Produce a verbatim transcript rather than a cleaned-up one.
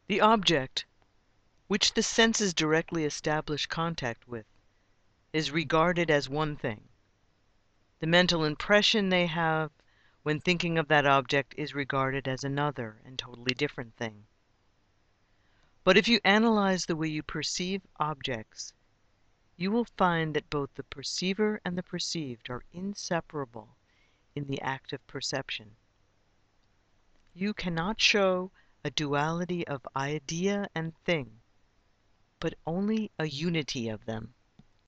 The object, which the senses directly establish contact with, is regarded as one thing. The mental impression they have when thinking of that object is regarded as another and totally different thing. But if you analyze the way you perceive objects, you will find that both the perceiver and the perceived are inseparable in the act of perception. You cannot show a duality of idea and thing, but only a unity of them.